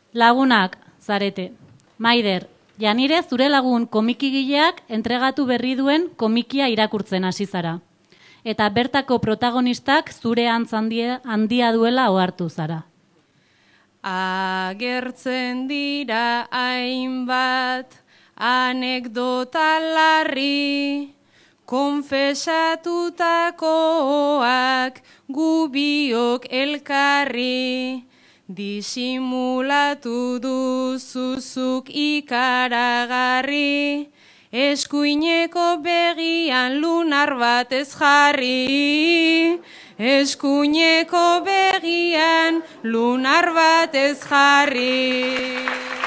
Lagunak, zarete. Maider, Janire zure lagun komikigileak entregatu berri duen komikia irakurtzen hasi zara. Eta bertako protagonistak zure antz handia duela ohartu zara. Agertzen dira hainbat anekdota larri, konfesatutakoak gubiok elkarri, disimulatu duzuzuk ikaragarri, eskuineko begian lunar bat ez jarri, eskuineko begian lunar bat ez jarri.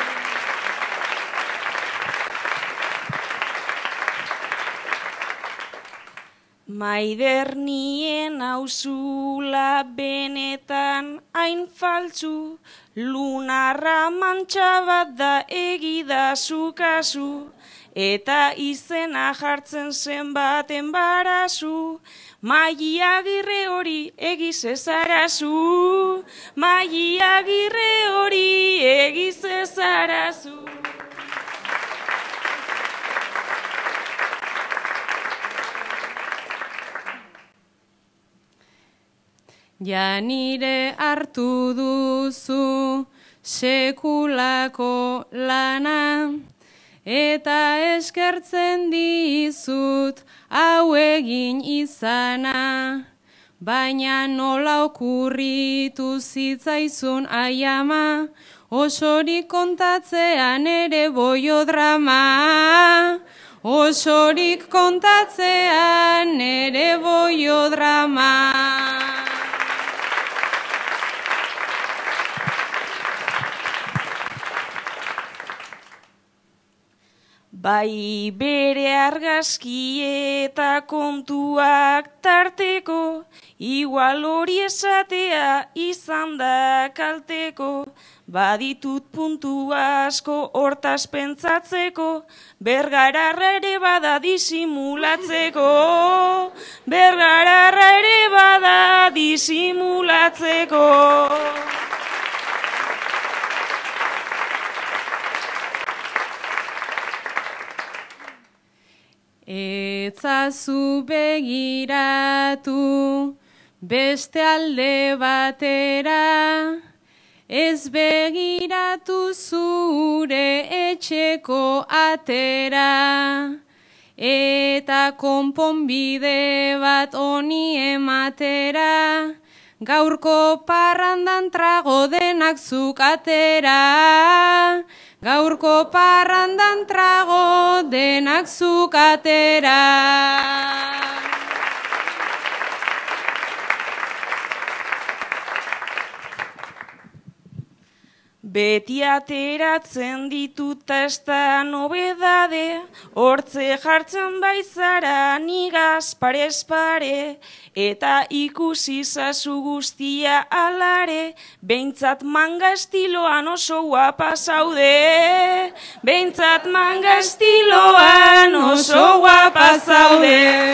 Maider nien hauzula benetan hain faltzu, lunarra mantxa bat da egidazu kasu, eta izena jartzen zen baten barazu, Maili Agirre hori egiz ezarazu, Maili Agirre hori egiz ezarazu. Janire hartu duzu sekulako lana, eta eskertzen dizut hau egin izana, baina nola okurritu zitzaizun aiama, osorik kontatzean ere boiodrama, osorik kontatzean ere boiodrama. Bai bere argazki eta kontuak tarteko, igual hori esatea izan da kalteko, baditut puntu asko hortaz pentsatzeko, Bergararra ere bada disimulatzeko, Bergararra ere bada disimulatzeko. Etzazu begiratu beste alde batera, ez begiratu zure etxeko atera, eta konponbide bat honi ematera, gaurko parrandan trago denak zuk atera, gaurko parrandan trago denak zuk atera. Beti ateratzen dituta ez da nobedade, hortze jartzen baizara nigaz parez pare, eta ikusi zazu guztia alare, behintzat manga estiloan oso guapa zaude, behintzat manga estiloan oso guapa zaude.